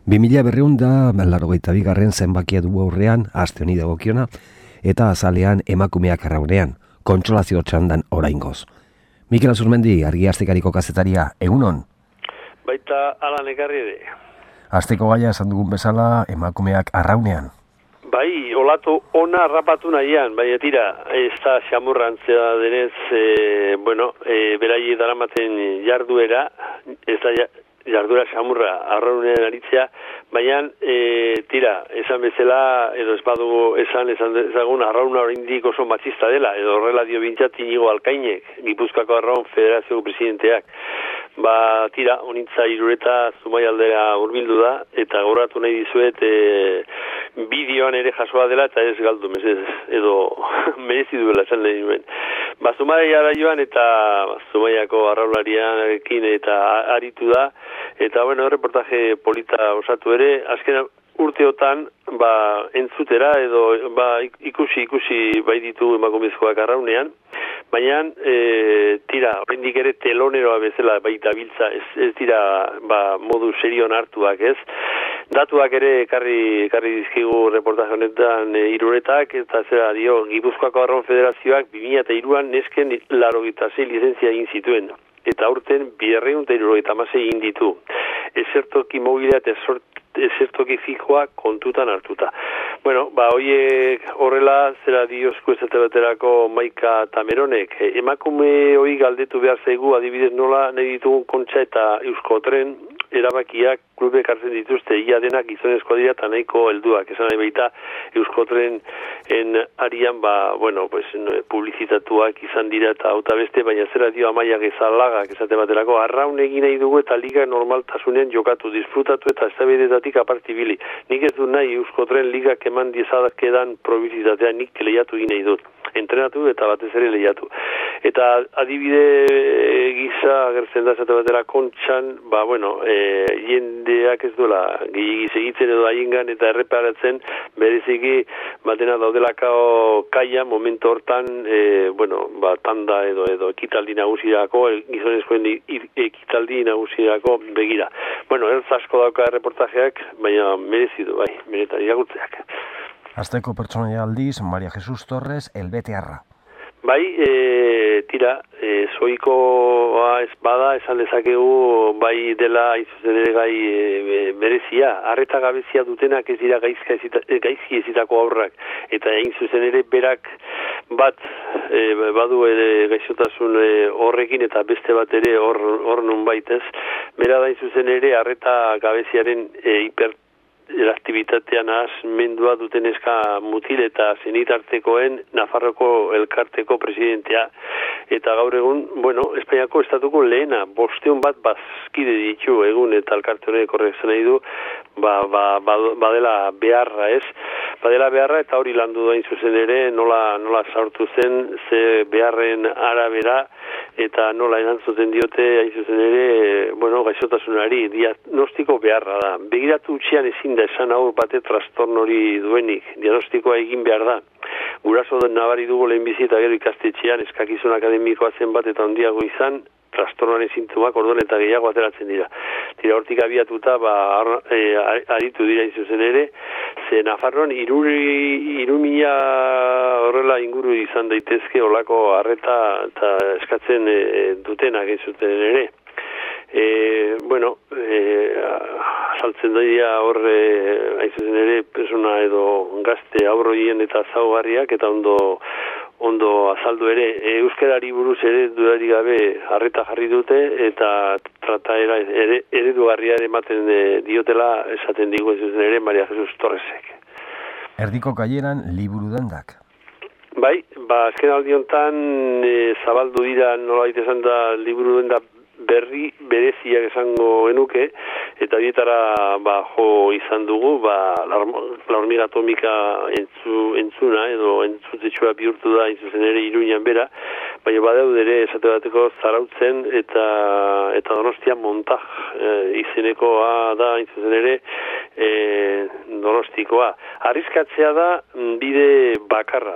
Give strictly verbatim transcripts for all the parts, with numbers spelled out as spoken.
bi mila berrehun da laurogeita bigarren zenbakia du aurrean aste honi dagokiona eta azalean emakumeak arraunean, kontsolazio txandan oraingoz. Mikel Azurmendi, Argiastikariko kazetaria, egunon? Baita ala nekarri ere. Asteko gaia esan dugun bezala emakumeak arraunean. Bai, olatu ona rapatu nahian, bai etira, ez da xamurrantzea denez, e, bueno, e, berai daramaten jarduera, ez da jarduera xamurra arraunean aritzea, baina e, tira, esan bezala, edo ez badu esan, esan ezagun arrauna oraindik oso matxista dela, edo horrela dio bintzat Inigo Alkainek, Gipuzkoako Arraun Federazio presidenteak. Ba, tira, honintza Irureta Zumai aldera hurbildu da, eta gauratu nahi dizuet e, bideoan ere jasoa dela, eta ez galdu, mesez, edo merezi duela esan lehen nuen. Ba, Zumaiara joan eta Zumaiako arraulariarekin eta aritu da, eta bueno, reportaje polita osatu ere, azken urteotan, ba, entzutera, edo ba, ikusi, ikusi bai ditu emakumezkoak arraunean, baina, e, tira, oraindik ere teloneroa bezala baita biltza, ez, ez dira, ba, modu serion hartuak, ez? Datuak ere ekarri, ekarri dizkigu reportaje honetan e, Iruretak, eta zera dio, Gipuzkoako Arraun Federazioak bi mila hiruan nesken laurogeita sei lizentzia egin zituen, eta aurten berrehun eta hirurogeita hamasei egin ditu. Ezertoki mobilea eta ezertoki fikoa kontutan hartuta. Bueno, ba, hoiek horrela zera diozko esate baterako Maika Tameronek. Emakume hoi galdetu behar zaigu adibidez nola nahi ditugun Kontxa eta Euskotren erabakiak klubek hartzen dituzte, ia denak gizonezkoa dira eta nahiko helduak. Esan nahi baita Euskotren en arian, ba, bueno, pues, publizitatuak izan dira eta auta beste, baina zera dio Amaia Gezalagak esate baterako, arraun egin nahi dugu eta liga normaltasunean jokatu, disfrutatu eta eztabaidetatik apartibili. Nik ez du nahi Euskotren ligak eman diezakedan probizitatea, nik lehiatu egin nahi dut. Entrenatu eta batez ere lehiatu. Eta adibide gisa agertzen da esate batera Kontxan, ba, bueno, e, jendeak ez duela gehiagiz egiten edo haiengan eta erreparatzen bereziki batena daudelako kaia momentu hortan, e, bueno, ba, tanda edo edo ekitaldi nagusirako, gizonezkoen ekitaldi nagusirako begira. Bueno, ez asko dauka reportajeak, baina merezidu, bai, benetan irakurtzeak. Azteko pertsonaia aldiz, Maria Jesus Torres, elbetearra. Bai, e, tira, e, zoikoa ez bada, esan dezakegu, bai dela izuzen ere gai e, berezia, arreta gabezia dutenak ez dira gaizka ezita, gaizki ezitako aurrak, eta egin zuzen ere berak bat e, badu ere gaixotasun e, horrekin eta beste bat ere hor, hor nun baitez, bera da zuzen ere arreta gabeziaren e, hiper aktibitatean mendua duten eska mutil eta zenitartekoen Nafarroko elkarteko presidentea. Eta gaur egun, bueno, Espainiako estatuko lehena, bosteun bat bazkide ditu egun eta elkarte honek horrezen nahi du, ba, ba, ba, badela beharra ez, badela beharra eta hori landu da zuzen ere, nola, nola sartu zen, ze beharren arabera, eta nola erantzuten diote, hain zuzen ere, bueno, gaixotasunari, diagnostiko beharra da. Begiratu utxian ezin da esan hau bate trastorno hori duenik, diagnostikoa egin behar da. Guraso den nabari dugu lehen bizi eta gero ikastetxean, eskakizun akademikoa zen bat eta handiago izan, trastornoaren sintomak orduan eta gehiago ateratzen dira. Tira hortik abiatuta, ba, e, aritu dira izuzen ere, ze Nafarroan iruri, irumila horrela inguru izan daitezke olako arreta eta eskatzen e, dutenak izuten ere. E, bueno, e, saltzen daia horre, aizuzen ere, persona edo gazte aurroien eta zaugarriak eta ondo ondo azaldu ere, euskarari buruz ere dudari gabe arreta jarri dute eta trataera ere, eredugarria ematen e, diotela esaten digu zuzen ere Maria Jesus Torresek. Erdiko kaieran liburu dendak. Bai, ba, azken aldiontan e, zabaldu dira nolabait esan da liburu denda berri bereziak esango genuke, eta bietara ba, jo izan dugu, ba, la hormiga atomika entzu, entzuna, edo entzutetxua bihurtu da, intzuzen ere Iruñan bera, baina badaude ere esate bateko Zarautzen eta eta Donostia montaj e, izenekoa da, intzuzen ere e, Donostikoa. Arriskatzea da bide bakarra.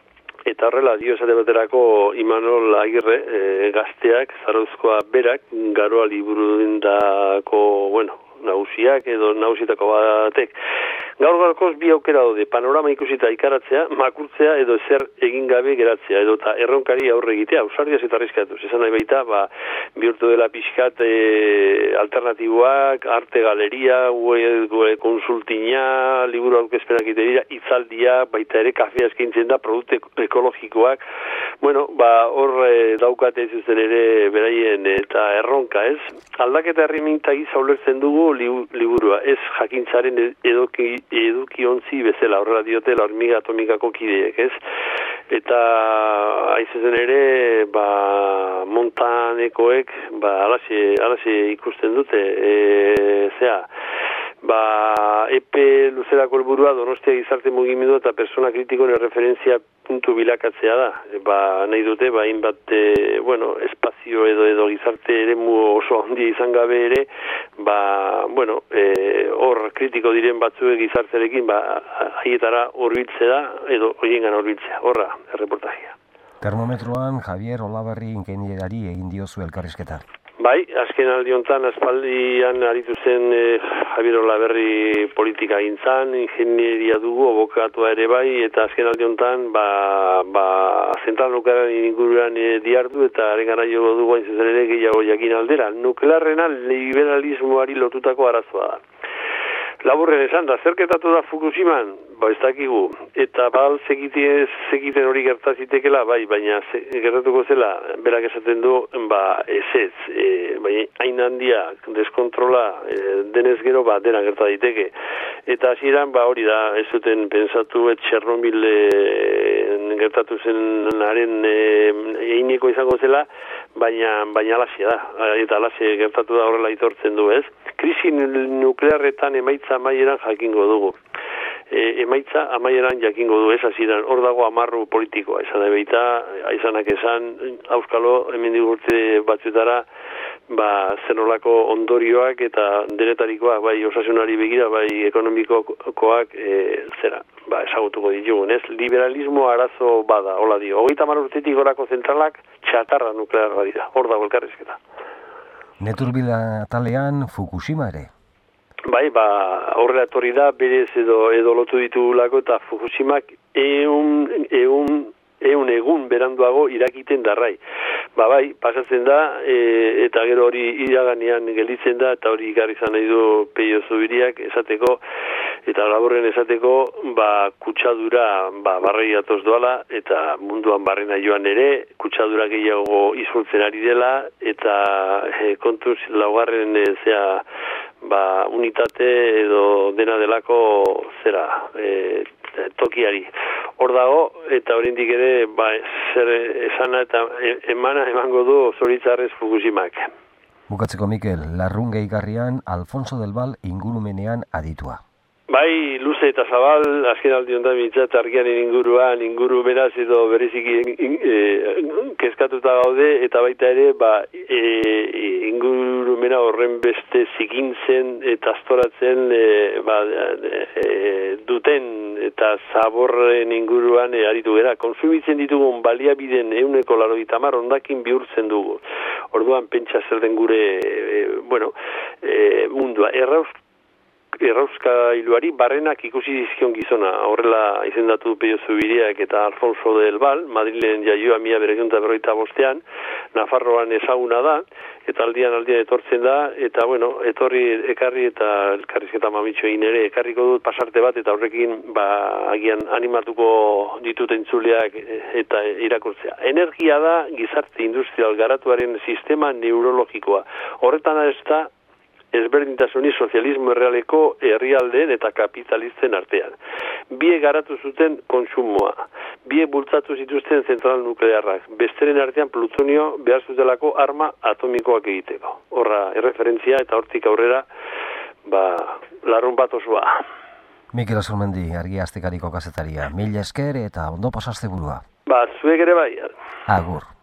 Eta horrela, dio esate baterako Imanol Agirre, e, gazteak, Zarauzkoa berak, garoa liburu dendako, bueno, nagusiak edo nagusietako batek. Gaur gaurkoz bi aukera daude, panorama ikusita ikaratzea, makurtzea edo zer egin gabe geratzea, edo eta erronkari aurre egitea, ausardiaz eta arriskatuz. Esan nahi baita, ba, bihurtu dela pixkat e, alternatiboak, arte galeria, web, web konsultina, liburu aurkezpenak dira, hitzaldia, baita ere kafea eskaintzen da, produktu ekologikoak. Bueno, ba, hor e, daukate zuzen ere beraien eta erronka, ez? Aldaketa herrimintagi zaulertzen dugu liburua, ez jakintzaren edoki edukiontzi bezala, horrela diote la hormiga atomikako kideek, ez? Eta aizezen ere, ba, montanekoek, ba, alaxe, alaxe ikusten dute, e, zea, ba, epe luzerako helburua Donostia gizarte mugimendu eta persona kritikoen referentzia puntu bilakatzea da. Ba, nahi dute, ba, hainbat, e, bueno, espazio edo edo gizarte eremu oso handia izan gabe ere, ba, bueno, e, hor kritiko diren batzuek gizarterekin, ba, haietara hurbiltzea da, edo hoiengan hurbiltzea. Horra, erreportajea. Termometroan Javier Olaberri ingeniari egin diozu elkarrizketa. Bai, azken aldi honetan, aspaldian aritu zen e, Javier Olaberri politika gintzan, ingenieria dugu, abokatua ere bai, eta azken aldi honetan, ba, ba, zentral nuklearen inguruan e, diardu, eta haren gara jo dugu hain zuzen ere gehiago jakin aldera. Nuklearrena liberalismoari lotutako arazoa da. Laburren esan da, zerketatu da Fukushiman? Ba, ez dakigu. Eta bal zekiten hori gertazitekela, bai, baina ze, gertatuko zela, berak esaten du, ba, ez ez. E, baina hain handia, deskontrola, e, denez gero, ba, dena gerta daiteke. Eta hasieran ba, hori da, ez zuten pensatu, et Txernobil e, gertatu zen haren eineko izango zela, baina, baina alaxia da. Eta alaxia gertatu da horrela itortzen du, ez? Krisi nuklearretan emaitza amaieran jakingo dugu. E, emaitza amaieran jakingo du, ez hasieran, hor dago amarru politikoa, esan da beita, aizanak esan, auskalo, hemen digurte batzuetara, ba, zenolako ondorioak eta denetarikoak, bai osasunari begira, bai ekonomikokoak, e, zera, ba, esagutuko ditugun, ez? Liberalismo arazo bada, hola dio. Hogeita hamar urtetik gorako zentralak, txatarra nuklearra dira, hor dago elkarrizketa. Neturbila atalean Fukushima ere. Bai, ba, horrela etorri da, berez edo, edo lotu ditugulako, eta Fukushimak eun, eun, eun egun beranduago irakiten darrai. Ba, bai, pasatzen da, e, eta gero hori iraganean gelditzen da, eta hori ikarri izan nahi du Peio Zubiriak esateko, eta laburren esateko, ba, kutsadura, ba, barrei atoz doala, eta munduan barrena joan ere, kutsadura gehiago izultzen ari dela, eta e, kontuz laugarren e, zea, ba, unitate edo dena delako zera, e, tokiari. Hor dago, eta oraindik ere, ba, zer esana eta emana emango du zoritzarrez Fukushimak. Bukatzeko Mikel, larrun gehigarrian Alfonso del Val ingurumenean aditua. Bai, luze eta zabal, azken aldi honetan mintzat argiaren inguruan, inguru beraz edo bereziki e, kezkatuta gaude, eta baita ere, ba, e, ingurumena horren beste zikintzen eta astoratzen e, ba, e, duten eta zaborren inguruan e, aritu gara. Konsumitzen ditugun baliabideen euneko laurogeita hamar ondakin bihurtzen dugu. Orduan pentsa zer den gure e, bueno, e, mundua. Errauz Errauskailuari barrenak ikusi dizkion gizona, horrela izendatu Peio Zubiriak eta Alfonso del Val, Madrilen jaioa mila berekunta berroita bostean, Nafarroan ezaguna da, eta aldian aldian etortzen da, eta bueno, etorri ekarri eta elkarrizketa mamitxo egin ere, ekarriko dut pasarte bat, eta horrekin, ba, agian animatuko ditut entzuleak eta irakurtzea. Energia da gizarte industrial garatuaren sistema neurologikoa. Horretan ez da, ezberdintasuni sozialismo errealeko herrialdeen eta kapitalisten artean. Biek garatu zuten kontsumoa, biek bultzatu zituzten zentral nuklearrak, besteren artean plutonio behar zutelako arma atomikoak egiteko. Horra, erreferentzia eta hortik aurrera, ba, larrun bat osoa. Mikel Azurmendi, Argia Astekariko kazetaria, mila esker eta ondo pasazte burua. Ba, zuek ere bai. Agur.